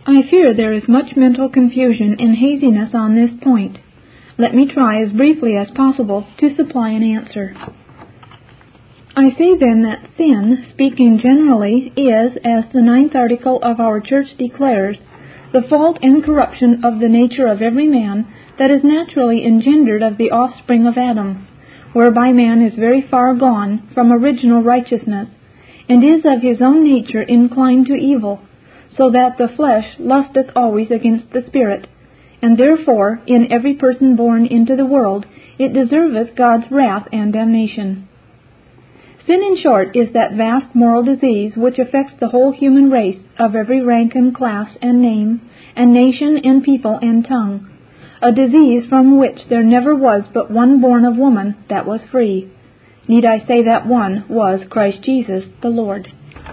I fear there is much mental confusion and haziness on this point. Let me try as briefly as possible to supply an answer. I say then that sin, speaking generally, is, as the 9th article of our Church declares, the fault and corruption of the nature of every man that is naturally engendered of the offspring of Adam, whereby man is very far gone from original righteousness, and is of his own nature inclined to evil, so that the flesh lusteth always against the Spirit, and therefore in every person born into the world it deserveth God's wrath and damnation. Sin, in short, is that vast moral disease which affects the whole human race of every rank and class and name, and nation and people and tongue, a disease from which there never was but one born of woman that was free. Need I say that one was Christ Jesus the Lord?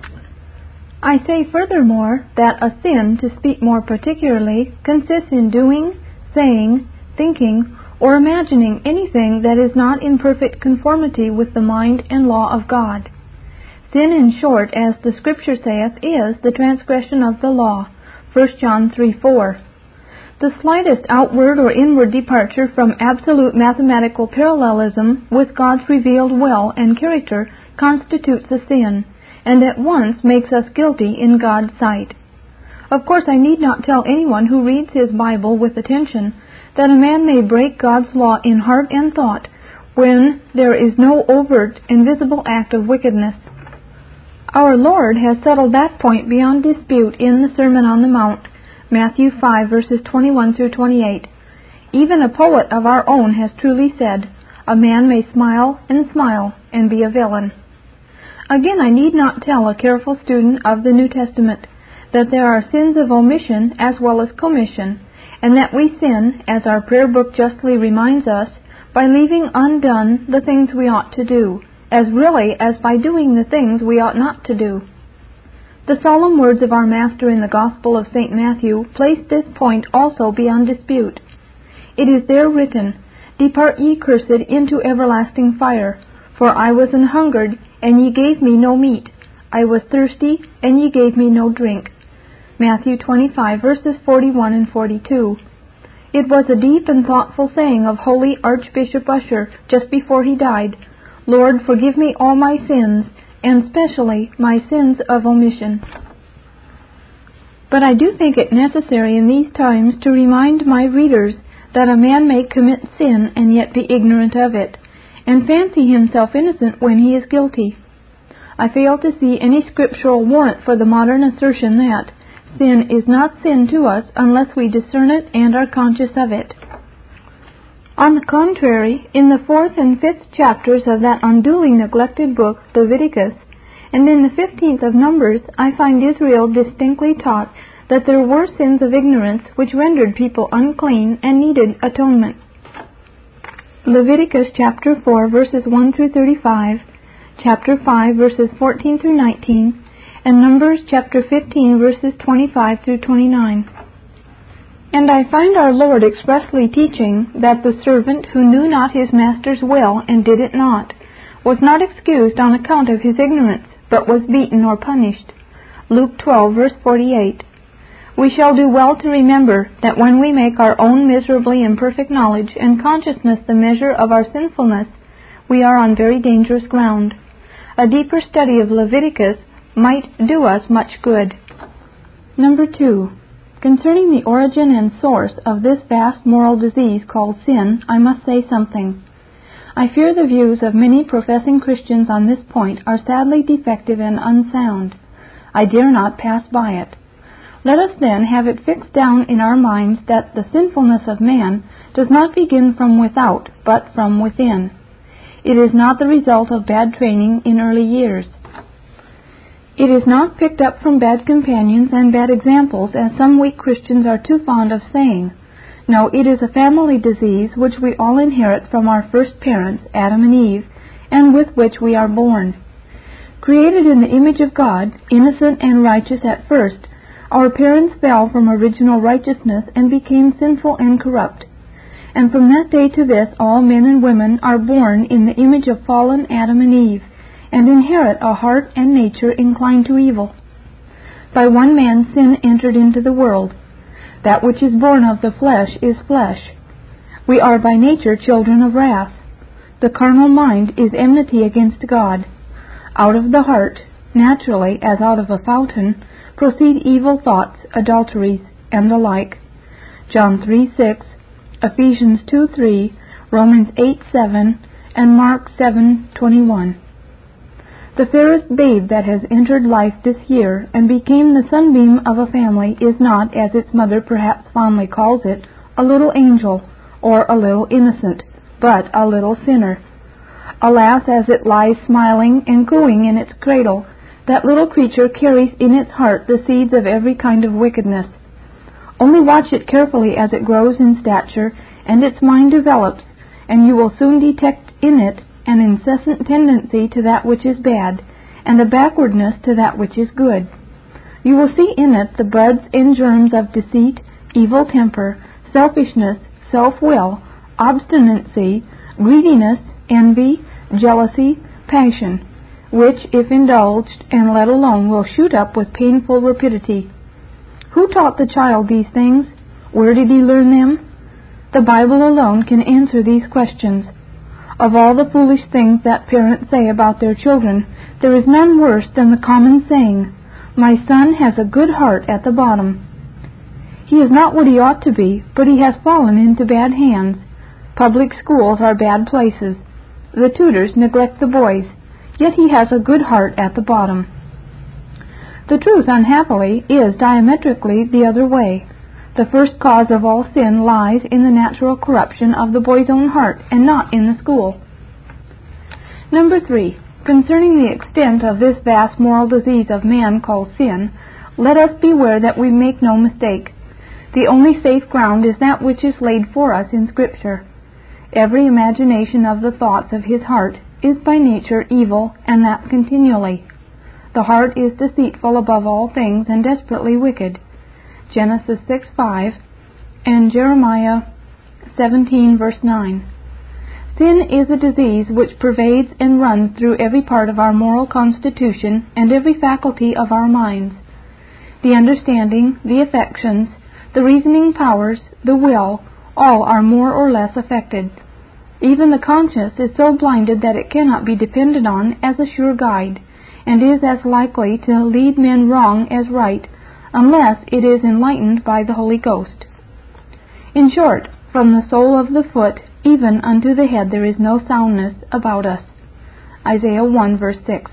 I say furthermore that a sin, to speak more particularly, consists in doing, saying, thinking, or imagining anything that is not in perfect conformity with the mind and law of God. Sin, in short, as the Scripture saith, is the transgression of the law, 1 John 3:4. The slightest outward or inward departure from absolute mathematical parallelism with God's revealed will and character constitutes a sin, and at once makes us guilty in God's sight. Of course, I need not tell anyone who reads his Bible with attention that a man may break God's law in heart and thought when there is no overt and visible act of wickedness. Our Lord has settled that point beyond dispute in the Sermon on the Mount, Matthew 5, verses 21 through 28. Even a poet of our own has truly said, "A man may smile and be a villain." Again, I need not tell a careful student of the New Testament that there are sins of omission as well as commission, and that we sin, as our prayer book justly reminds us, by leaving undone the things we ought to do, as really as by doing the things we ought not to do. The solemn words of our Master in the Gospel of St. Matthew place this point also beyond dispute. It is there written, "Depart ye cursed into everlasting fire, for I was an hungered, and ye gave me no meat. I was thirsty, and ye gave me no drink." Matthew 25, verses 41 and 42. It was a deep and thoughtful saying of holy Archbishop Usher just before he died, "Lord, forgive me all my sins, and specially my sins of omission." But I do think it necessary in these times to remind my readers that a man may commit sin and yet be ignorant of it, and fancy himself innocent when he is guilty. I fail to see any scriptural warrant for the modern assertion that sin is not sin to us unless we discern it and are conscious of it. On the contrary, in the 4th and 5th chapters of that unduly neglected book, Leviticus, and in the 15th of Numbers, I find Israel distinctly taught that there were sins of ignorance which rendered people unclean and needed atonement. Leviticus chapter 4, verses 1 through 35, chapter 5, verses 14 through 19, and Numbers chapter 15, verses 25 through 29. And I find our Lord expressly teaching that the servant who knew not his master's will and did it not, was not excused on account of his ignorance, but was beaten or punished. Luke 12, verse 48. We shall do well to remember that when we make our own miserably imperfect knowledge and consciousness the measure of our sinfulness, we are on very dangerous ground. A deeper study of Leviticus might do us much good. Number 2. Concerning the origin and source of this vast moral disease called sin, I must say something. I fear the views of many professing Christians on this point are sadly defective and unsound. I dare not pass by it. Let us then have it fixed down in our minds that the sinfulness of man does not begin from without, but from within. It is not the result of bad training in early years. It is not picked up from bad companions and bad examples, as some weak Christians are too fond of saying. No, it is a family disease which we all inherit from our first parents, Adam and Eve, and with which we are born. Created in the image of God, innocent and righteous at first, our parents fell from original righteousness and became sinful and corrupt. And from that day to this, all men and women are born in the image of fallen Adam and Eve, and inherit a heart and nature inclined to evil. By one man sin entered into the world. That which is born of the flesh is flesh. We are by nature children of wrath. The carnal mind is enmity against God. Out of the heart, naturally as out of a fountain, proceed evil thoughts, adulteries, and the like. John 3:6, Ephesians 2:3, Romans 8:7, and Mark 7:21. The fairest babe that has entered life this year and became the sunbeam of a family is not, as its mother perhaps fondly calls it, a little angel or a little innocent, but a little sinner. Alas, as it lies smiling and cooing in its cradle, that little creature carries in its heart the seeds of every kind of wickedness. Only watch it carefully as it grows in stature and its mind develops, and you will soon detect in it an incessant tendency to that which is bad, and a backwardness to that which is good. You will see in it the buds and germs of deceit, evil temper, selfishness, self-will, obstinacy, greediness, envy, jealousy, passion, which, if indulged and let alone, will shoot up with painful rapidity. Who taught the child these things? Where did he learn them? The Bible alone can answer these questions. Of all the foolish things that parents say about their children, there is none worse than the common saying, "My son has a good heart at the bottom." He is not what he ought to be, but he has fallen into bad hands. Public schools are bad places. The tutors neglect the boys, yet he has a good heart at the bottom. The truth, unhappily, is diametrically the other way. The first cause of all sin lies in the natural corruption of the boy's own heart, and not in the school. Number 3. Concerning the extent of this vast moral disease of man called sin, let us beware that we make no mistake. The only safe ground is that which is laid for us in Scripture. Every imagination of the thoughts of his heart is by nature evil, and that continually. The heart is deceitful above all things and desperately wicked. Genesis 6:5 and Jeremiah 17 verse 9. Sin is a disease which pervades and runs through every part of our moral constitution and every faculty of our minds. The understanding, the affections, the reasoning powers, the will, all are more or less affected. Even the conscience is so blinded that it cannot be depended on as a sure guide, and is as likely to lead men wrong as right, unless it is enlightened by the Holy Ghost. In short, from the sole of the foot even unto the head there is no soundness about us. Isaiah 1 verse 6.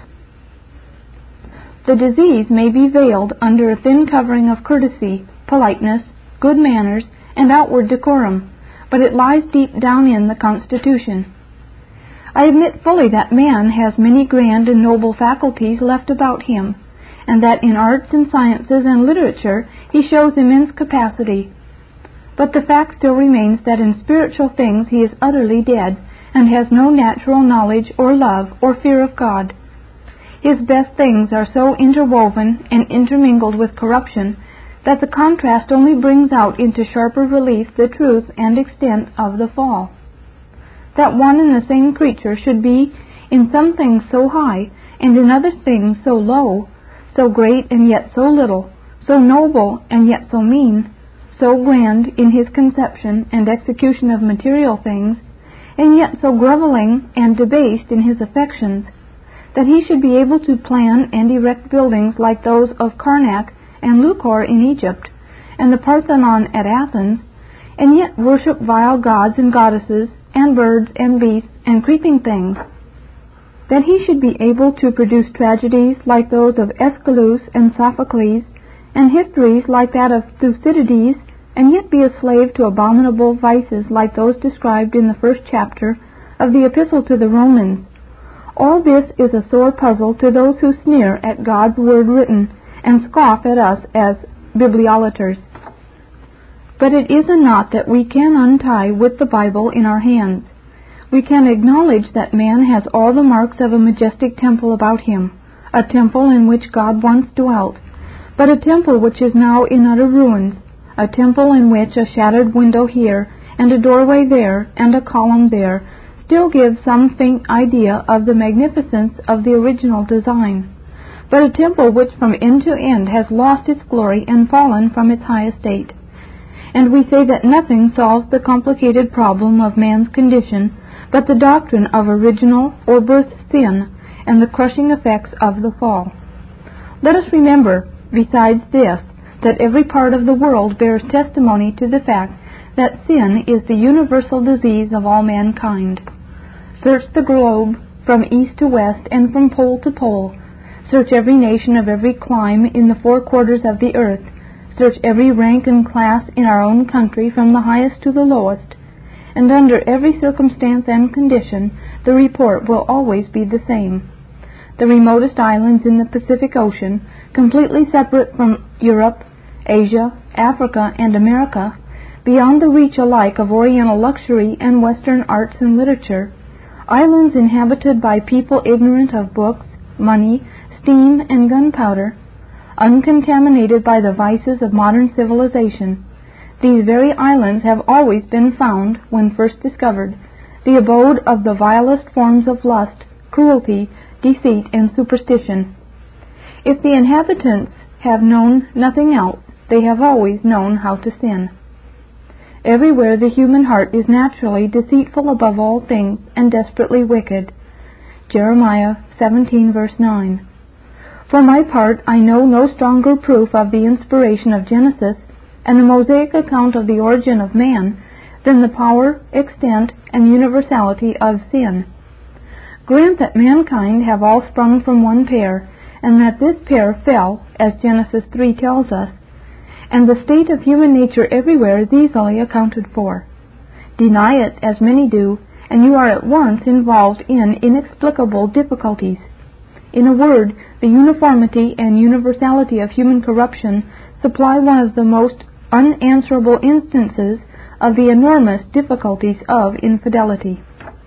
The disease may be veiled under a thin covering of courtesy, politeness, good manners, and outward decorum, but it lies deep down in the constitution. I admit fully that man has many grand and noble faculties left about him, and that in arts and sciences and literature he shows immense capacity. But the fact still remains that in spiritual things he is utterly dead, and has no natural knowledge or love or fear of God. His best things are so interwoven and intermingled with corruption that the contrast only brings out into sharper relief the truth and extent of the fall. That one and the same creature should be in some things so high, and in other things so low, so great and yet so little, so noble and yet so mean, so grand in his conception and execution of material things, and yet so groveling and debased in his affections, that he should be able to plan and erect buildings like those of Karnak and Luchor in Egypt, and the Parthenon at Athens, and yet worship vile gods and goddesses, and birds and beasts and creeping things, that he should be able to produce tragedies like those of Aeschylus and Sophocles, and histories like that of Thucydides, and yet be a slave to abominable vices like those described in the first chapter of the Epistle to the Romans. All this is a sore puzzle to those who sneer at God's word written and scoff at us as bibliolaters. But it is a knot that we can untie with the Bible in our hands. We can acknowledge that man has all the marks of a majestic temple about him, a temple in which God once dwelt, but a temple which is now in utter ruins, a temple in which a shattered window here, and a doorway there, and a column there, still give some faint idea of the magnificence of the original design. but a temple which from end to end has lost its glory and fallen from its high estate. And we say that nothing solves the complicated problem of man's condition but the doctrine of original or birth sin and the crushing effects of the fall. Let us remember, besides this, that every part of the world bears testimony to the fact that sin is the universal disease of all mankind. Search the globe from east to west and from pole to pole. Search every nation of every clime in the 4 quarters of the earth. Search every rank and class in our own country from the highest to the lowest, and under every circumstance and condition the report will always be the same. The remotest islands in the Pacific Ocean, completely separate from Europe, Asia, Africa, and America, beyond the reach alike of Oriental luxury and Western arts and literature, islands inhabited by people ignorant of books, money, steam, and gunpowder, uncontaminated by the vices of modern civilization, these very islands have always been found, when first discovered, the abode of the vilest forms of lust, cruelty, deceit, and superstition. If the inhabitants have known nothing else, they have always known how to sin. Everywhere the human heart is naturally deceitful above all things and desperately wicked. Jeremiah 17, verse 9. For my part, I know no stronger proof of the inspiration of Genesis and the Mosaic account of the origin of man than the power, extent, and universality of sin. Grant that mankind have all sprung from one pair, and that this pair fell, as Genesis 3 tells us, and the state of human nature everywhere is easily accounted for. Deny it, as many do, and you are at once involved in inexplicable difficulties. In a word, the uniformity and universality of human corruption supply one of the most unanswerable instances of the enormous difficulties of infidelity.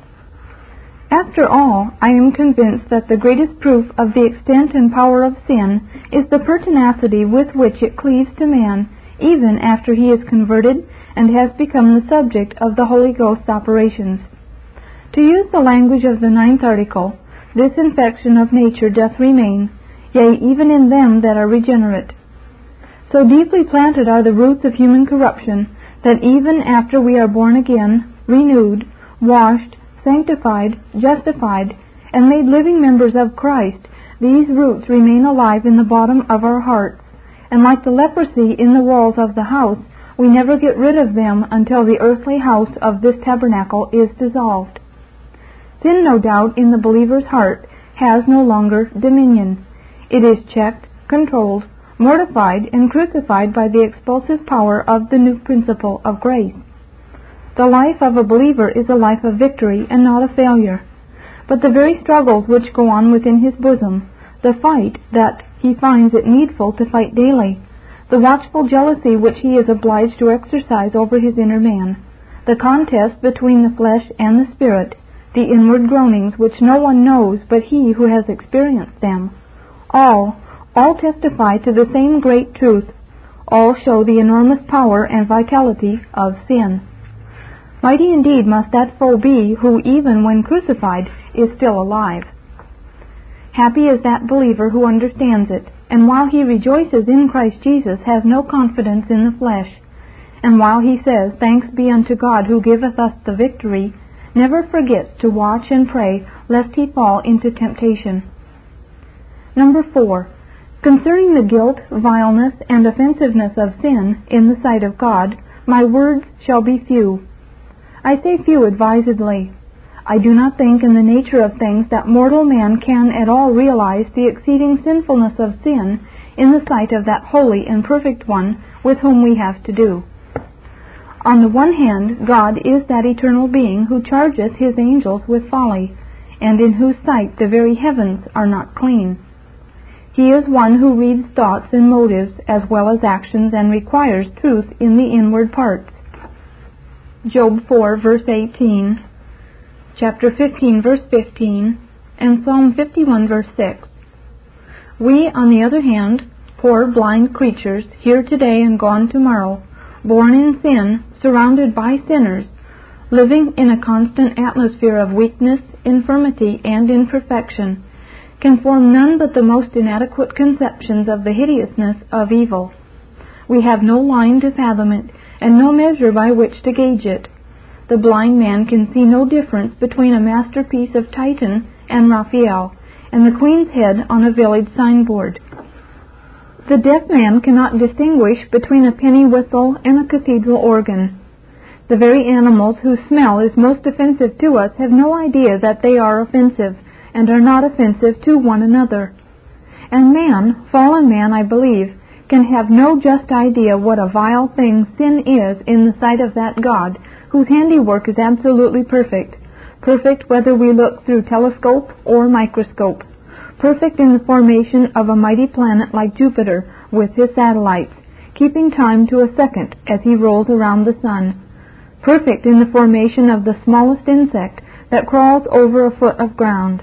After all, I am convinced that the greatest proof of the extent and power of sin is the pertinacity with which it cleaves to man, even after he is converted and has become the subject of the Holy Ghost's operations. To use the language of the 9th article, this infection of nature doth remain, yea, even in them that are regenerate. So deeply planted are the roots of human corruption, that even after we are born again, renewed, washed, sanctified, justified, and made living members of Christ, these roots remain alive in the bottom of our hearts, and like the leprosy in the walls of the house, we never get rid of them until the earthly house of this tabernacle is dissolved. Sin, no doubt, in the believer's heart has no longer dominion. It is checked, controlled, mortified, and crucified by the expulsive power of the new principle of grace. The life of a believer is a life of victory and not of failure. But the very struggles which go on within his bosom, the fight that he finds it needful to fight daily, the watchful jealousy which he is obliged to exercise over his inner man, the contest between the flesh and the spirit, the inward groanings which no one knows but he who has experienced them, all testify to the same great truth. All show the enormous power and vitality of sin. Mighty indeed must that foe be who, even when crucified, is still alive. Happy is that believer who understands it, and while he rejoices in Christ Jesus, has no confidence in the flesh, and while he says, "Thanks be unto God who giveth us the victory," never forgets to watch and pray lest he fall into temptation. Number 4. Concerning the guilt, vileness, and offensiveness of sin in the sight of God, my words shall be few. I say few advisedly. I do not think in the nature of things that mortal man can at all realize the exceeding sinfulness of sin in the sight of that holy and perfect one with whom we have to do. On the one hand, God is that eternal being who chargeth his angels with folly, and in whose sight the very heavens are not clean. He is one who reads thoughts and motives as well as actions, and requires truth in the inward parts. Job 4, verse 18, chapter 15, verse 15, and Psalm 51, verse 6. We, on the other hand, poor blind creatures, here today and gone tomorrow, born in sin, surrounded by sinners, living in a constant atmosphere of weakness, infirmity, and imperfection, can form none but the most inadequate conceptions of the hideousness of evil. We have no line to fathom it, and no measure by which to gauge it. The blind man can see no difference between a masterpiece of Titan and Raphael, and the Queen's head on a village signboard. The deaf man cannot distinguish between a penny whistle and a cathedral organ. The very animals whose smell is most offensive to us have no idea that they are offensive, and are not offensive to one another. And man, fallen man, I believe, can have no just idea what a vile thing sin is in the sight of that God whose handiwork is absolutely perfect, perfect whether we look through telescope or microscope, perfect in the formation of a mighty planet like Jupiter with his satellites, keeping time to a second as he rolls around the sun, perfect in the formation of the smallest insect that crawls over a foot of ground.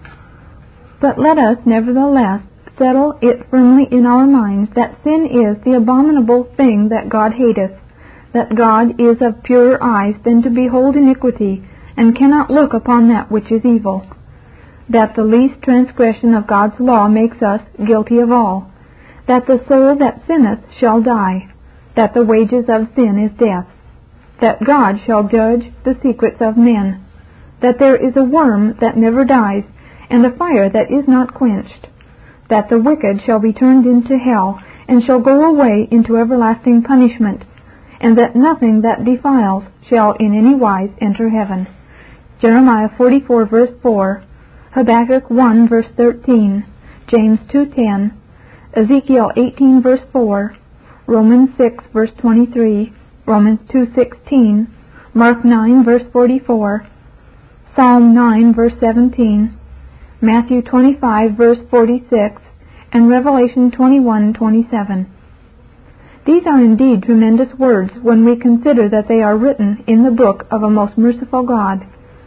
But let us, nevertheless, settle it firmly in our minds that sin is the abominable thing that God hateth, that God is of purer eyes than to behold iniquity, and cannot look upon that which is evil, that the least transgression of God's law makes us guilty of all, that the soul that sinneth shall die, that the wages of sin is death, that God shall judge the secrets of men, that there is a worm that never dies, and a fire that is not quenched, that the wicked shall be turned into hell, and shall go away into everlasting punishment, and that nothing that defiles shall in any wise enter heaven. Jeremiah 44 verse 4, Habakkuk 1 verse 13, James 2:10, Ezekiel 18 verse 4, Romans 6 verse 23, Romans 2:16, Mark 9 verse 44, Psalm 9 verse 17, Matthew 25 verse 46, and Revelation 21:27. These are indeed tremendous words when we consider that they are written in the book of a most merciful God.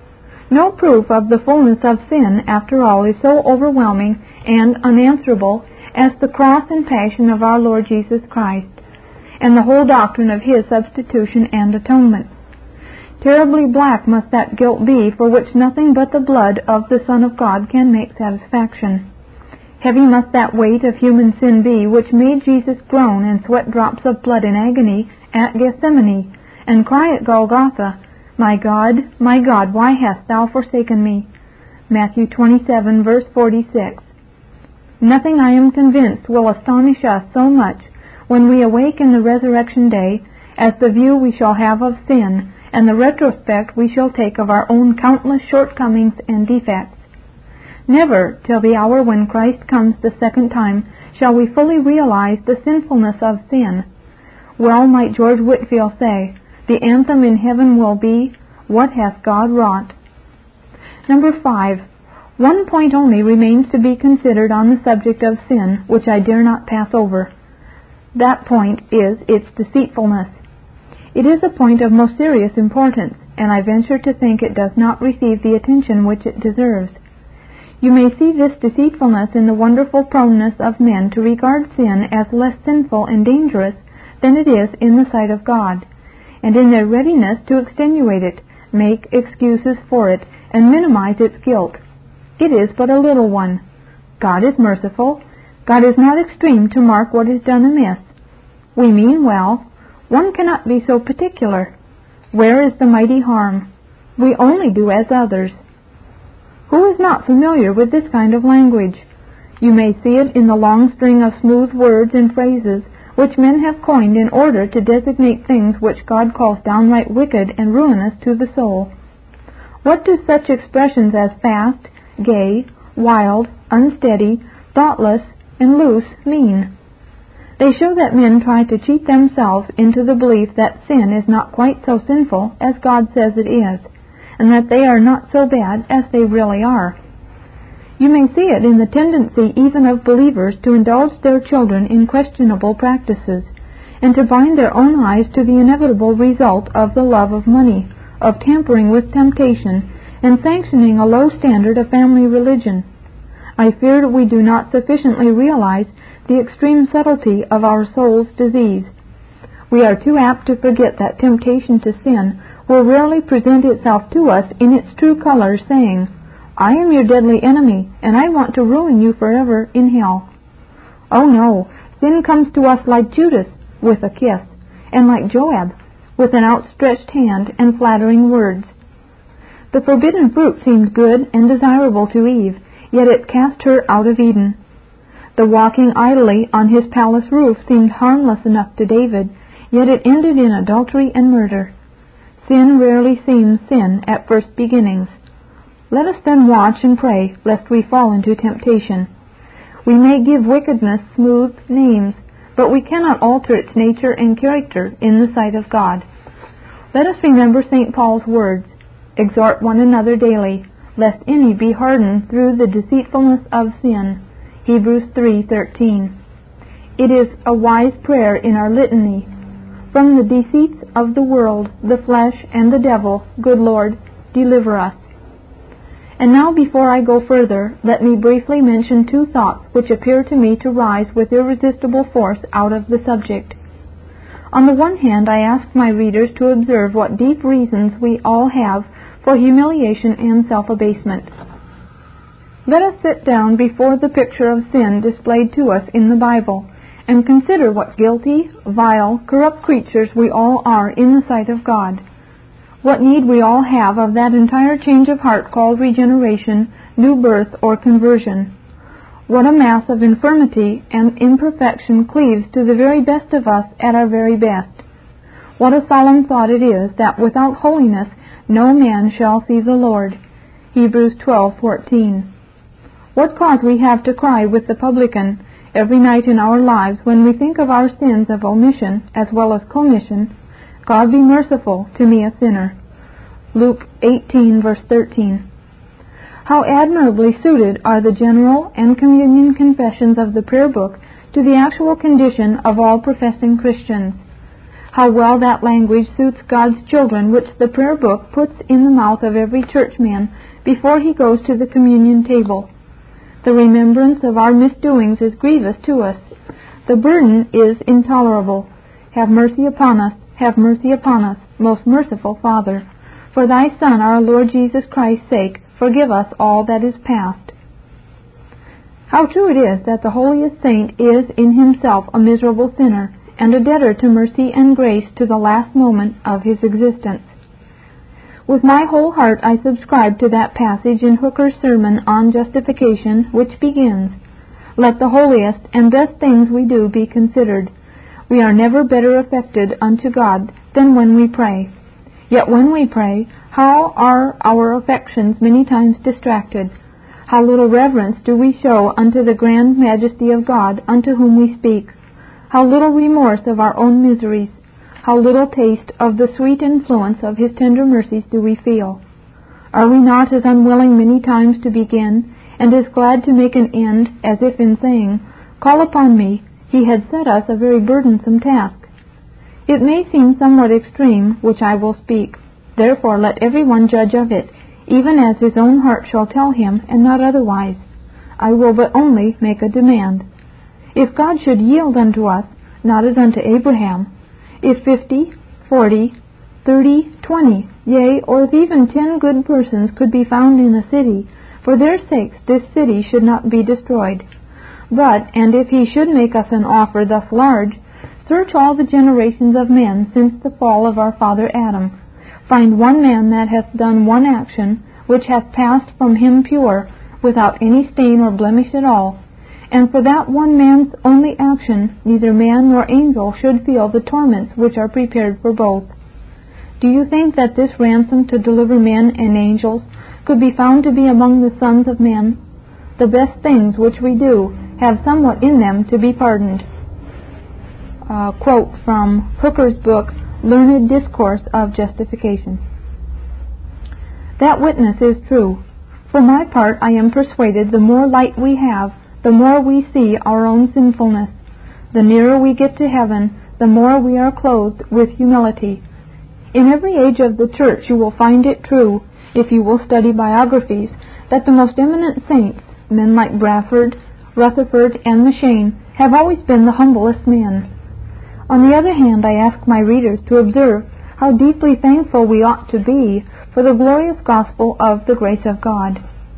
No proof of the fullness of sin, after all, is so overwhelming and unanswerable as the cross and passion of our Lord Jesus Christ, and the whole doctrine of His substitution and atonement. Terribly black must that guilt be for which nothing but the blood of the Son of God can make satisfaction. Heavy must that weight of human sin be which made Jesus groan and sweat drops of blood in agony at Gethsemane, and cry at Golgotha, my God, why hast thou forsaken me?" Matthew 27 verse 46. Nothing, I am convinced, will astonish us so much when we awake in the resurrection day as the view we shall have of sin, and the retrospect we shall take of our own countless shortcomings and defects. Never, till the hour when Christ comes the second time, shall we fully realize the sinfulness of sin. Well might George Whitefield say, the anthem in heaven will be, "What hath God wrought?" Number 5. One point only remains to be considered on the subject of sin, which I dare not pass over. That point is its deceitfulness. It is a point of most serious importance, and I venture to think it does not receive the attention which it deserves. You may see this deceitfulness in the wonderful proneness of men to regard sin as less sinful and dangerous than it is in the sight of God, and in their readiness to extenuate it, make excuses for it, and minimize its guilt. It is but a little one. God is merciful. God is not extreme to mark what is done amiss. We mean well. One cannot be so particular. Where is the mighty harm? We only do as others. Who is not familiar with this kind of language? You may see it in the long string of smooth words and phrases which men have coined in order to designate things which God calls downright wicked and ruinous to the soul. What do such expressions as fast, gay, wild, unsteady, thoughtless, and loose mean? They show that men try to cheat themselves into the belief that sin is not quite so sinful as God says it is, and that they are not so bad as they really are. You may see it in the tendency even of believers to indulge their children in questionable practices, and to bind their own eyes to the inevitable result of the love of money, of tampering with temptation, and sanctioning a low standard of family religion. I fear that we do not sufficiently realize the extreme subtlety of our soul's disease. We are too apt to forget that temptation to sin will rarely present itself to us in its true color, saying, I am your deadly enemy, and I want to ruin you forever in hell. Oh no, sin comes to us like Judas, with a kiss, and like Joab, with an outstretched hand and flattering words. The forbidden fruit seemed good and desirable to Eve, yet it cast her out of Eden. The walking idly on his palace roof seemed harmless enough to David, yet it ended in adultery and murder. Sin rarely seems sin at first beginnings. Let us then watch and pray, lest we fall into temptation. We may give wickedness smooth names, but we cannot alter its nature and character in the sight of God. Let us remember St. Paul's words, "Exhort one another daily, lest any be hardened through the deceitfulness of sin." Hebrews 3:13. It is a wise prayer in our litany. From the deceits of the world, the flesh, and the devil, good Lord, deliver us. And now, before I go further, let me briefly mention two thoughts which appear to me to rise with irresistible force out of the subject. On the one hand, I ask my readers to observe what deep reasons we all have for humiliation and self-abasement. Let us sit down before the picture of sin displayed to us in the Bible, and consider what guilty, vile, corrupt creatures we all are in the sight of God. What need we all have of that entire change of heart called regeneration, new birth, or conversion. What a mass of infirmity and imperfection cleaves to the very best of us at our very best. What a solemn thought it is that without holiness no man shall see the Lord. Hebrews 12:14. What cause we have to cry with the publican every night in our lives when we think of our sins of omission as well as commission, "God be merciful to me a sinner." Luke 18:13. How admirably suited are the general and communion confessions of the prayer book to the actual condition of all professing Christians. How well that language suits God's children, which the prayer book puts in the mouth of every churchman before he goes to the communion table. The remembrance of our misdoings is grievous to us. The burden is intolerable. Have mercy upon us, have mercy upon us, most merciful Father. For thy Son, our Lord Jesus Christ's sake, forgive us all that is past. How true it is that the holiest saint is in himself a miserable sinner, and a debtor to mercy and grace to the last moment of his existence. With my whole heart I subscribe to that passage in Hooker's sermon on justification, which begins, "Let the holiest and best things we do be considered. We are never better affected unto God than when we pray. Yet when we pray, how are our affections many times distracted? How little reverence do we show unto the grand majesty of God unto whom we speak? How little remorse of our own miseries? How little taste of the sweet influence of His tender mercies do we feel? Are we not as unwilling many times to begin, and as glad to make an end, as if in saying, 'Call upon me,' He had set us a very burdensome task? It may seem somewhat extreme, which I will speak. Therefore let every one judge of it, even as his own heart shall tell him, and not otherwise. I will but only make a demand. If God should yield unto us, not as unto Abraham, if 50, 40, 30, 20, yea, or if even 10 good persons could be found in a city, for their sakes this city should not be destroyed. But, and if He should make us an offer thus large, search all the generations of men since the fall of our father Adam. Find one man that hath done one action, which hath passed from him pure, without any stain or blemish at all, and for that one man's only action neither man nor angel should feel the torments which are prepared for both. Do you think that this ransom to deliver men and angels could be found to be among the sons of men? The best things which we do have somewhat in them to be pardoned." Quote from Hooker's book, Learned Discourse of Justification. That witness is true. For my part, I am persuaded the more light we have, the more we see our own sinfulness. The nearer we get to heaven, the more we are clothed with humility. In every age of the Church you will find it true, if you will study biographies, that the most eminent saints, men like Bradford, Rutherford, and M'Cheyne, have always been the humblest men. On the other hand, I ask my readers to observe how deeply thankful we ought to be for the glorious gospel of the grace of God.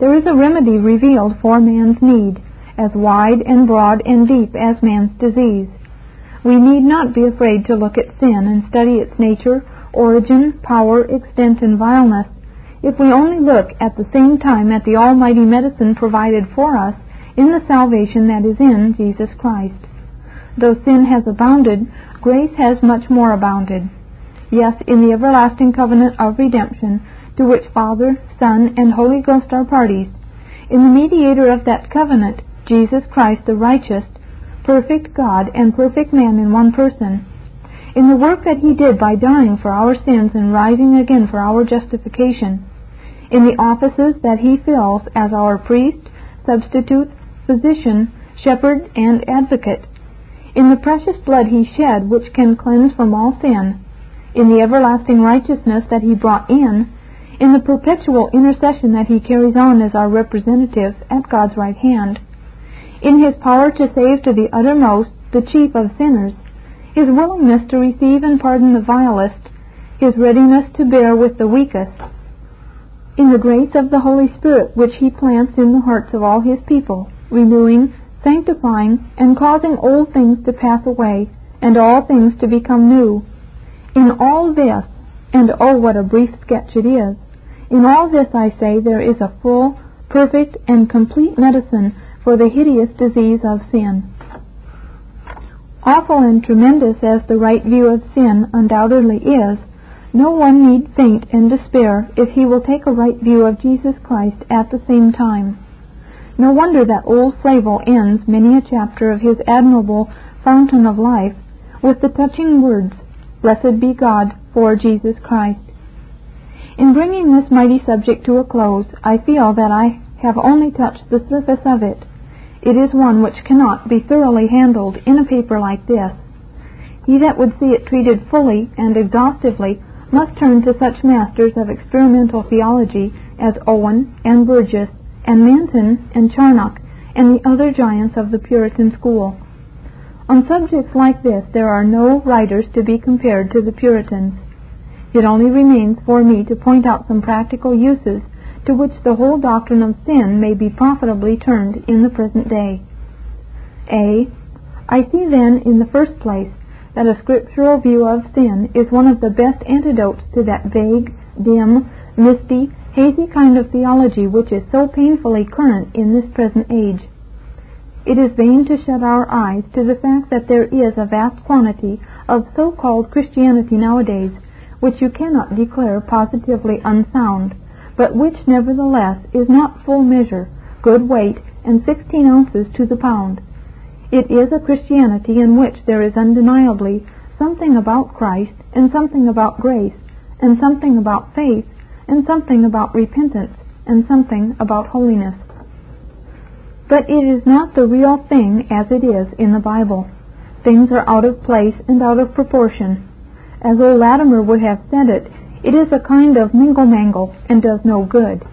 there is a remedy revealed for man's need, as wide and broad and deep as man's disease. We need not be afraid to look at sin and study its nature, origin, power, extent, and vileness, if we only look at the same time at the almighty medicine provided for us in the salvation that is in Jesus Christ. Though sin has abounded, grace has much more abounded. Yes, in the everlasting covenant of redemption, to which Father, Son, and Holy Ghost are parties, in the mediator of that covenant, Jesus Christ the righteous, perfect God and perfect man in one person, in the work that he did by dying for our sins and rising again for our justification, in the offices that he fills as our priest, substitute, physician, shepherd, and advocate, in the precious blood he shed which can cleanse from all sin, in the everlasting righteousness that he brought in the perpetual intercession that he carries on as our representative at God's right hand, in his power to save to the uttermost the chief of sinners, his willingness to receive and pardon the vilest, his readiness to bear with the weakest, in the grace of the Holy Spirit which he plants in the hearts of all his people, renewing, sanctifying, and causing old things to pass away, and all things to become new. In all this, and oh, what a brief sketch it is, in all this, I say, there is a full, perfect, and complete medicine for the hideous disease of sin. Awful and tremendous as the right view of sin undoubtedly is, no one need faint and despair if he will take a right view of Jesus Christ at the same time. No wonder that old Flavel ends many a chapter of his admirable Fountain of Life with the touching words, "Blessed be God for Jesus Christ." In bringing this mighty subject to a close, I feel that I have only touched the surface of it. It is one which cannot be thoroughly handled in a paper like this. He that would see it treated fully and exhaustively must turn to such masters of experimental theology as Owen and Burgess and Manton and Charnock and the other giants of the Puritan school. On subjects like this there are no writers to be compared to the Puritans. It only remains for me to point out some practical uses to which the whole doctrine of sin may be profitably turned in the present day. A. I see then, in the first place, that a scriptural view of sin is one of the best antidotes to that vague, dim, misty, hazy kind of theology which is so painfully current in this present age. It is vain to shut our eyes to the fact that there is a vast quantity of so-called Christianity nowadays which you cannot declare positively unsound, but which nevertheless is not full measure, good weight, and 16 ounces to the pound. It is a Christianity in which there is undeniably something about Christ, and something about grace, and something about faith, and something about repentance, and something about holiness. But it is not the real thing as it is in the Bible. Things are out of place and out of proportion. As old Latimer would have said it, it is a kind of mingle-mangle and does no good.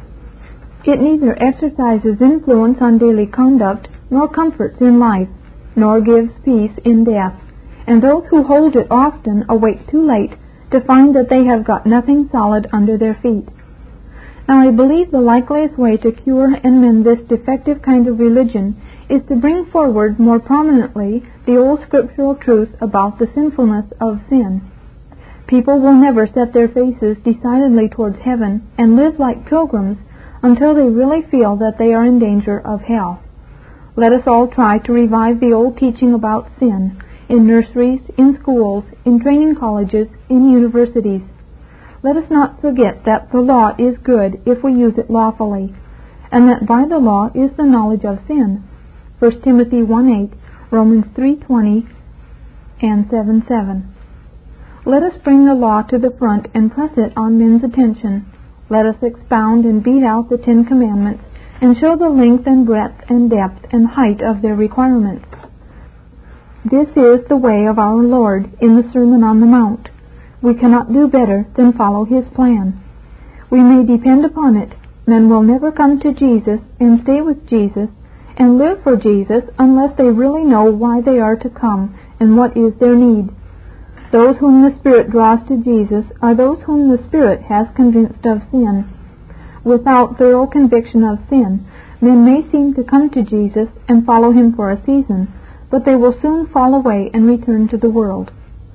It neither exercises influence on daily conduct, nor comforts in life, nor gives peace in death, and those who hold it often awake too late to find that they have got nothing solid under their feet. Now I believe the likeliest way to cure and mend this defective kind of religion is to bring forward more prominently the old scriptural truth about the sinfulness of sin. People will never set their faces decidedly towards heaven and live like pilgrims until they really feel that they are in danger of hell. Let us all try to revive the old teaching about sin in nurseries, in schools, in training colleges, in universities. Let us not forget that the law is good if we use it lawfully, and that by the law is the knowledge of sin. 1 Timothy 1:8, Romans 3:20, and 7:7. Let us bring the law to the front and press it on men's attention. Let us expound and beat out the 10 Commandments and show the length and breadth and depth and height of their requirements. This is the way of our Lord in the Sermon on the Mount. We cannot do better than follow his plan. We may depend upon it. Men will never come to Jesus and stay with Jesus and live for Jesus unless they really know why they are to come and what is their need. Those whom the Spirit draws to Jesus are those whom the Spirit has convinced of sin. without thorough conviction of sin, men may seem to come to Jesus and follow him for a season, but they will soon fall away and return to the world.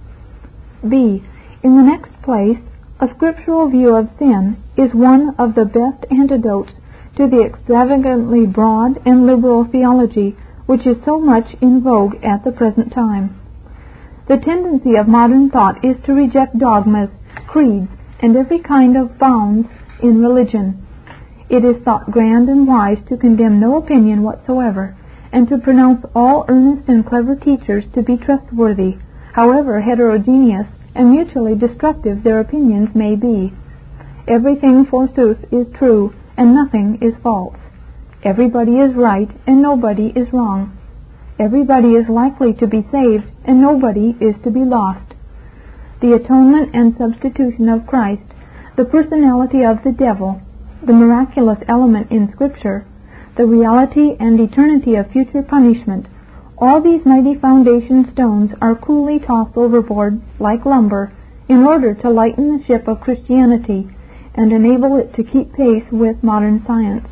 B. In the next place, a scriptural view of sin is one of the best antidotes to the extravagantly broad and liberal theology which is so much in vogue at the present time. The tendency of modern thought is to reject dogmas, creeds, and every kind of bounds in religion. It is thought grand and wise to condemn no opinion whatsoever, and to pronounce all earnest and clever teachers to be trustworthy, however heterogeneous and mutually destructive their opinions may be. Everything, forsooth, is true, and nothing is false. Everybody is right, and nobody is wrong. Everybody is likely to be saved, and nobody is to be lost. The atonement and substitution of Christ, the personality of the devil, the miraculous element in Scripture, the reality and eternity of future punishment, all these mighty foundation stones are coolly tossed overboard like lumber in order to lighten the ship of Christianity and enable it to keep pace with modern science.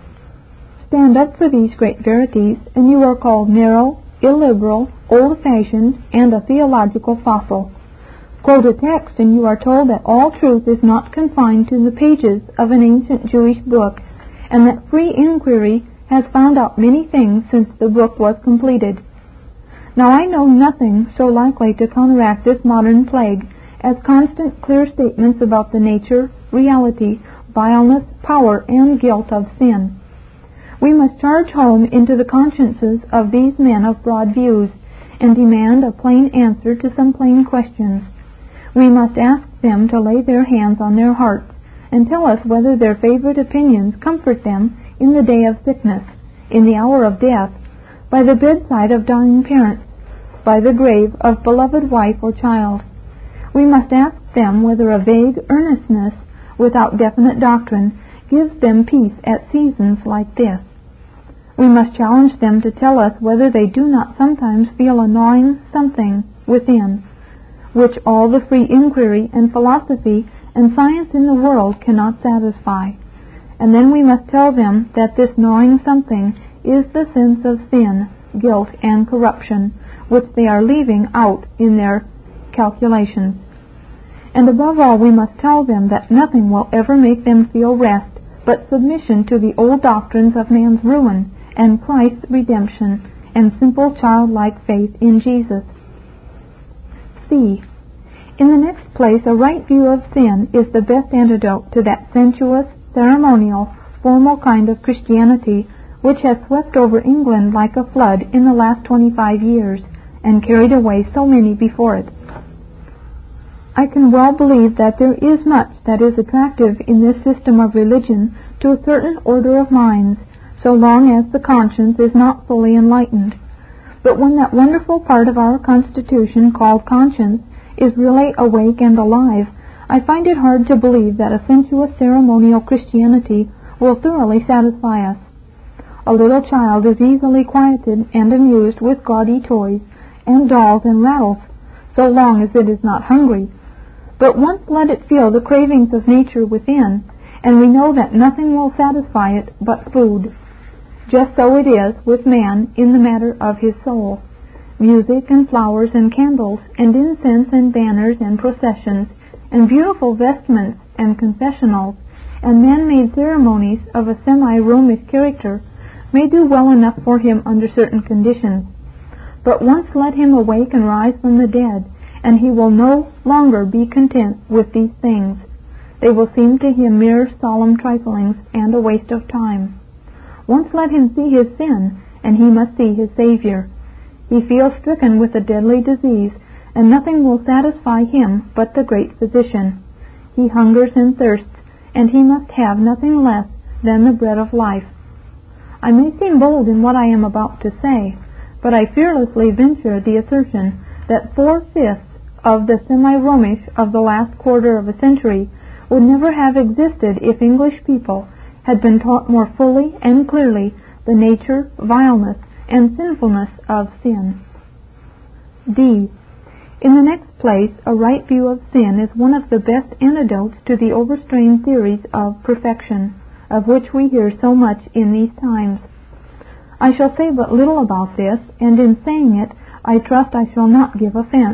Stand up for these great verities, and you are called narrow, illiberal, old-fashioned, and a theological fossil. Quote a text, and you are told that all truth is not confined to the pages of an ancient Jewish book, and that free inquiry has found out many things since the book was completed. Now I know nothing so likely to counteract this modern plague as constant clear statements about the nature, reality, vileness, power, and guilt of sin. We must charge home into the consciences of these men of broad views, and demand a plain answer to some plain questions. We must ask them to lay their hands on their hearts, and tell us whether their favorite opinions comfort them in the day of sickness, in the hour of death, by the bedside of dying parents, by the grave of beloved wife or child. We must ask them whether a vague earnestness without definite doctrine gives them peace at seasons like this. We must challenge them to tell us whether they do not sometimes feel a gnawing something within, which all the free inquiry and philosophy and science in the world cannot satisfy. And then we must tell them that this gnawing something is the sense of sin, guilt, and corruption, which they are leaving out in their calculations. And above all, we must tell them that nothing will ever make them feel rest but submission to the old doctrines of man's ruin and Christ's redemption and simple childlike faith in Jesus. C. In the next place, a right view of sin is the best antidote to that sensuous, ceremonial, formal kind of Christianity which has swept over England like a flood in the last 25 years and carried away so many before it. I can well believe that there is much that is attractive in this system of religion to a certain order of minds, so long as the conscience is not fully enlightened. But when that wonderful part of our constitution called conscience is really awake and alive, I find it hard to believe that a sensuous ceremonial Christianity will thoroughly satisfy us. A little child is easily quieted and amused with gaudy toys and dolls and rattles, so long as it is not hungry. But once let it feel the cravings of nature within, and we know that nothing will satisfy it but food. Just so it is with man in the matter of his soul. Music and flowers and candles and incense and banners and processions and beautiful vestments and confessionals and man-made ceremonies of a semi-Romish character may do well enough for him under certain conditions. But once let him awake and rise from the dead, and he will no longer be content with these things. They will seem to him mere solemn triflings and a waste of time. Once let him see his sin, and he must see his Savior. He feels stricken with a deadly disease, and nothing will satisfy him but the great physician. He hungers and thirsts, and he must have nothing less than the bread of life. I may seem bold in what I am about to say, but I fearlessly venture the assertion that 4/5 of the semi-Romish of the last quarter of a century would never have existed if English people had been taught more fully and clearly the nature, vileness, and sinfulness of sin. D. In the next place, a right view of sin is one of the best antidotes to the overstrained theories of perfection. of which we hear so much in these times. I shall say but little about this, and in saying it, I trust I shall not give offense.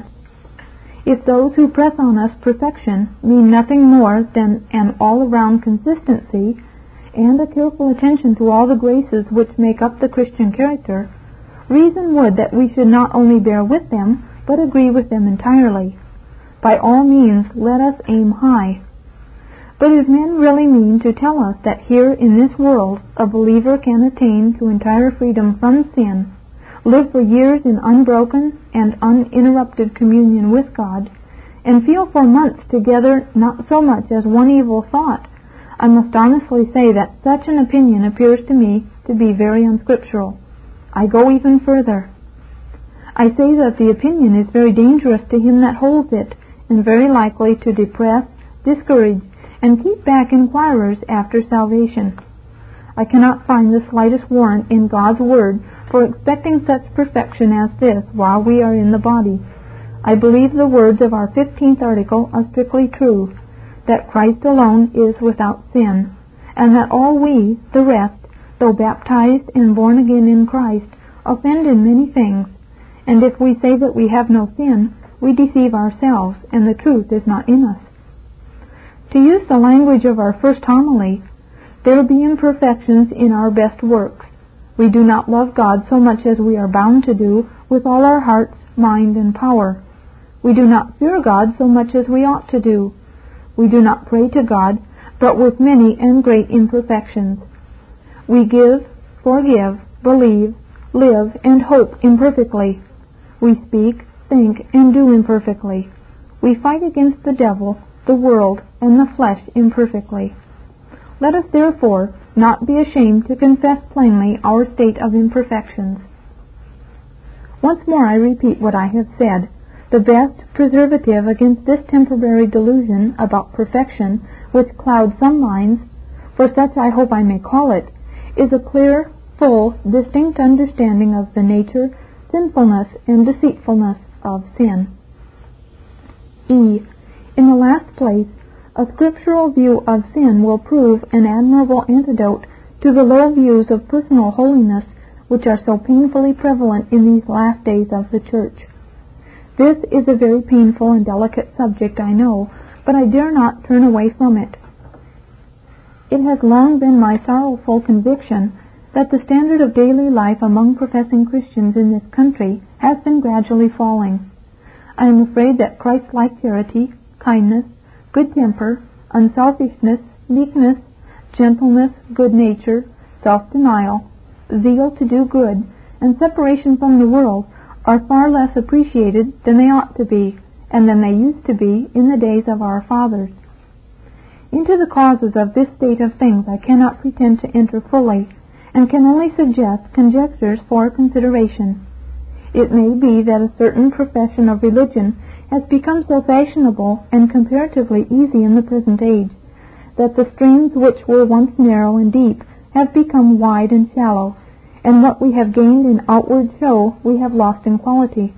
If those who press on us perfection mean nothing more than an all-around consistency and a careful attention to all the graces which make up the Christian character, reason would that we should not only bear with them, but agree with them entirely. By all means, let us aim high. But if men really mean to tell us that here in this world a believer can attain to entire freedom from sin, live for years in unbroken and uninterrupted communion with God, and feel for months together not so much as one evil thought, I must honestly say that such an opinion appears to me to be very unscriptural. I go even further. I say that the opinion is very dangerous to him that holds it, and very likely to depress, discourage, and keep back inquirers after salvation. I cannot find the slightest warrant in God's Word for expecting such perfection as this while we are in the body. I believe the words of our 15th article are strictly true, that Christ alone is without sin, and that all we, the rest, though baptized and born again in Christ, offend in many things, and if we say that we have no sin, we deceive ourselves, and the truth is not in us. To use the language of our first homily, there will be imperfections in our best works. We do not love God so much as we are bound to do with all our hearts, mind, and power. We do not fear God so much as we ought to do. We do not pray to God, but with many and great imperfections. We give, forgive, believe, live, and hope imperfectly. We speak, think, and do imperfectly. We fight against the devil, the world, and the flesh imperfectly. Let us therefore not be ashamed to confess plainly our state of imperfections. Once more I repeat what I have said. The best preservative against this temporary delusion about perfection which clouds some minds, for such I hope I may call it, is a clear, full, distinct understanding of the nature, sinfulness, and deceitfulness of sin. E. In the last place, a scriptural view of sin will prove an admirable antidote to the low views of personal holiness which are so painfully prevalent in these last days of the Church. This is a very painful and delicate subject, I know, but I dare not turn away from it. It has long been my sorrowful conviction that the standard of daily life among professing Christians in this country has been gradually falling. I am afraid that Christ-like charity, kindness, good temper, unselfishness, meekness, gentleness, good nature, self-denial, zeal to do good, and separation from the world are far less appreciated than they ought to be, and than they used to be in the days of our fathers. Into the causes of this state of things I cannot pretend to enter fully, and can only suggest conjectures for consideration. It may be that a certain profession of religion has become so fashionable and comparatively easy in the present age, that the streams which were once narrow and deep have become wide and shallow, and what we have gained in outward show we have lost in quality.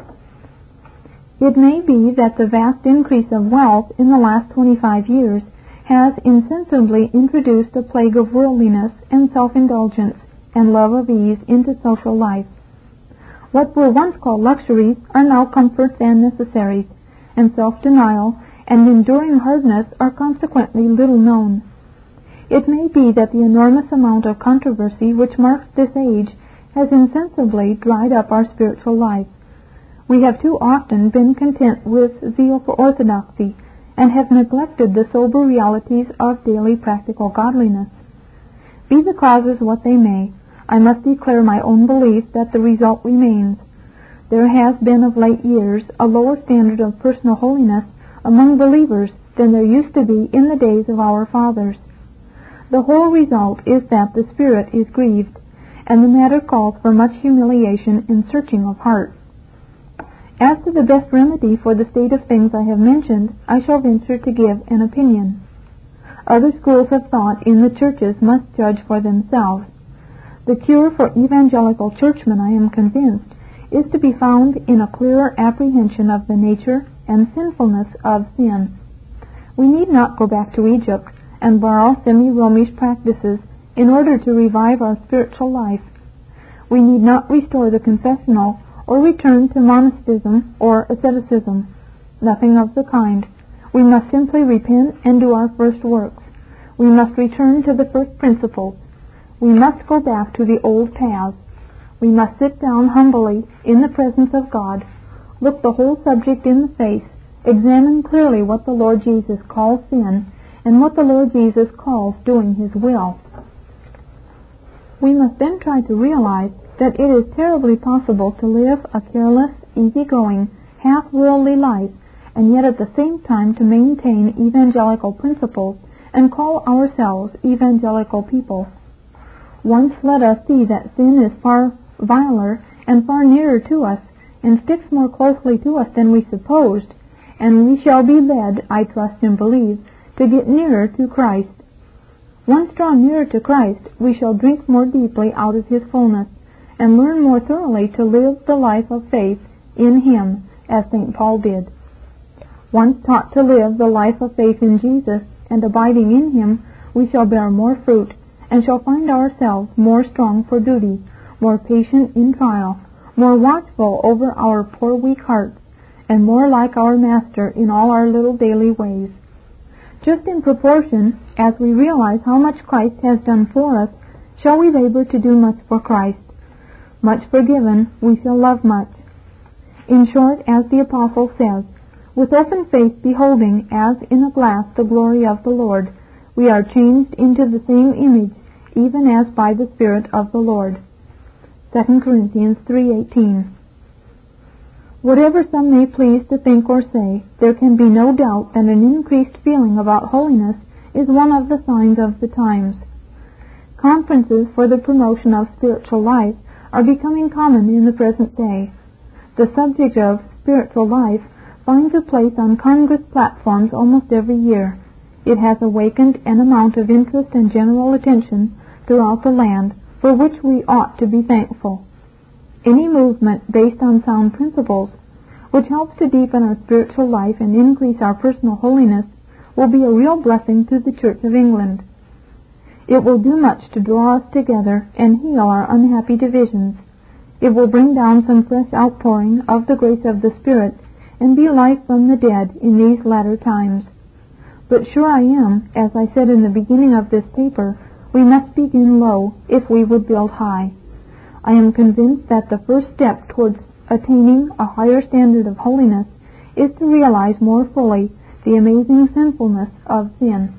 It may be that the vast increase of wealth in the last 25 years has insensibly introduced a plague of worldliness and self-indulgence and love of ease into social life. What were once called luxuries are now comforts and necessaries, and self-denial and enduring hardness are consequently little known. It may be that the enormous amount of controversy which marks this age has insensibly dried up our spiritual life. We have too often been content with zeal for orthodoxy, and have neglected the sober realities of daily practical godliness. Be the causes what they may, I must declare my own belief that the result remains. There has been of late years a lower standard of personal holiness among believers than there used to be in the days of our fathers. The whole result is that the spirit is grieved, and the matter calls for much humiliation and searching of heart. As to the best remedy for the state of things I have mentioned, I shall venture to give an opinion. Other schools of thought in the churches must judge for themselves. The cure for evangelical churchmen, I am convinced, is to be found in a clearer apprehension of the nature and sinfulness of sin. We need not go back to Egypt and borrow semi-Romish practices in order to revive our spiritual life. We need not restore the confessional or return to monasticism or asceticism. Nothing of the kind. We must simply repent and do our first works. We must return to the first principles. We must go back to the old paths. We must sit down humbly in the presence of God, look the whole subject in the face, examine clearly what the Lord Jesus calls sin and what the Lord Jesus calls doing His will. We must then try to realize that it is terribly possible to live a careless, easygoing, half-worldly life and yet at the same time to maintain evangelical principles and call ourselves evangelical people. Once let us see that sin is far viler and far nearer to us and sticks more closely to us than we supposed, and we shall be led, I trust and believe, to get nearer to Christ. Once drawn nearer to Christ, we shall drink more deeply out of His fullness and learn more thoroughly to live the life of faith in Him, as St. Paul did. Once taught to live the life of faith in Jesus and abiding in Him, we shall bear more fruit and shall find ourselves more strong for duty, more patient in trial, more watchful over our poor weak hearts, and more like our Master in all our little daily ways. Just in proportion as we realize how much Christ has done for us, shall we labor to do much for Christ. Much forgiven, we shall love much. In short, as the Apostle says, with open face beholding as in a glass the glory of the Lord, we are changed into the same image, even as by the Spirit of the Lord. 2 Corinthians 3:18. Whatever some may please to think or say, there can be no doubt that an increased feeling about holiness is one of the signs of the times. Conferences for the promotion of spiritual life are becoming common in the present day. The subject of spiritual life finds a place on Congress platforms almost every year. It has awakened an amount of interest and general attention throughout the land, for which we ought to be thankful. Any movement based on sound principles, which helps to deepen our spiritual life and increase our personal holiness, will be a real blessing to the Church of England. It will do much to draw us together and heal our unhappy divisions. It will bring down some fresh outpouring of the grace of the Spirit and be life from the dead in these latter times. But sure I am, as I said in the beginning of this paper, we must begin low if we would build high. I am convinced that the first step towards attaining a higher standard of holiness is to realize more fully the amazing sinfulness of sin.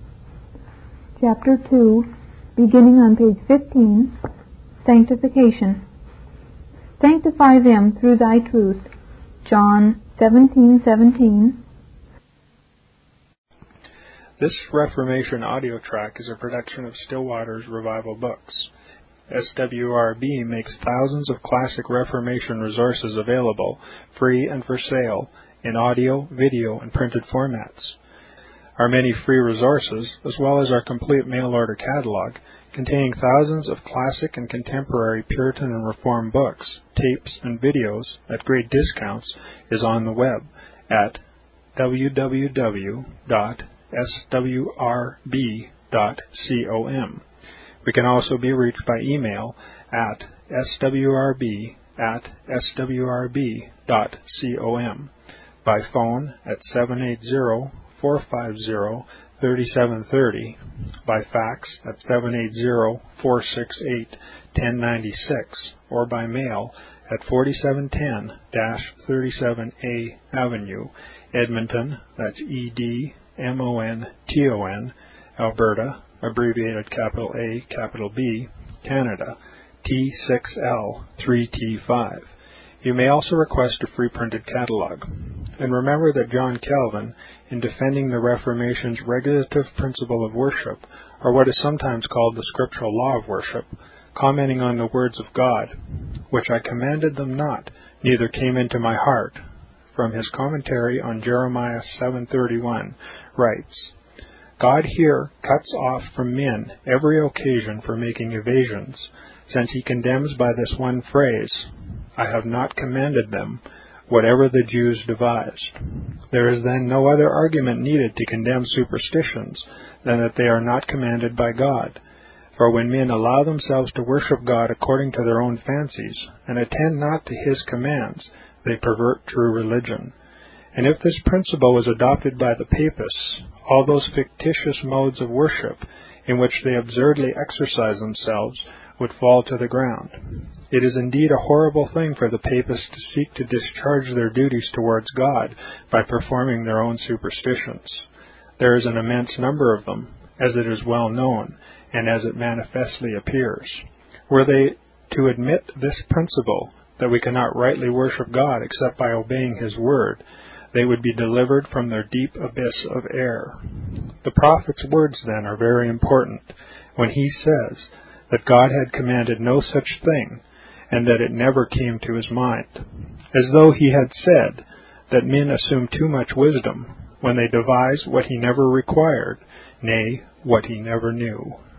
Chapter 2, beginning on page 15, Sanctification. Sanctify them through thy truth. John 17:17. This Reformation audio track is a production of Still Waters Revival Books. SWRB makes thousands of classic Reformation resources available, free and for sale, in audio, video, and printed formats. Our many free resources, as well as our complete mail-order catalog, containing thousands of classic and contemporary Puritan and Reformed books, tapes, and videos at great discounts, is on the web at www.swrb.com. We can also be reached by email at swrb@swrb.com, by phone at 780-450-3730, by fax at 780-468-1096, or by mail at 4710-37A Avenue, Edmonton, that's Edmonton, Alberta, abbreviated capital A, capital B, Canada, T6L3T5. You may also request a free printed catalog. And remember that John Calvin, in defending the Reformation's regulative principle of worship, or what is sometimes called the scriptural law of worship, commenting on the words of God, which I commanded them not, neither came into my heart, from his commentary on Jeremiah 7:31, writes, God here cuts off from men every occasion for making evasions, since he condemns by this one phrase, I have not commanded them, whatever the Jews devised. There is then no other argument needed to condemn superstitions than that they are not commanded by God. For when men allow themselves to worship God according to their own fancies, and attend not to His commands, they pervert true religion. And if this principle was adopted by the Papists, all those fictitious modes of worship in which they absurdly exercise themselves would fall to the ground. It is indeed a horrible thing for the Papists to seek to discharge their duties towards God by performing their own superstitions. There is an immense number of them, as it is well known, and as it manifestly appears. Were they to admit this principle, that we cannot rightly worship God except by obeying His word, they would be delivered from their deep abyss of error. The prophet's words, then, are very important, when he says that God had commanded no such thing, and that it never came to his mind, as though he had said that men assume too much wisdom when they devise what he never required, nay, what he never knew.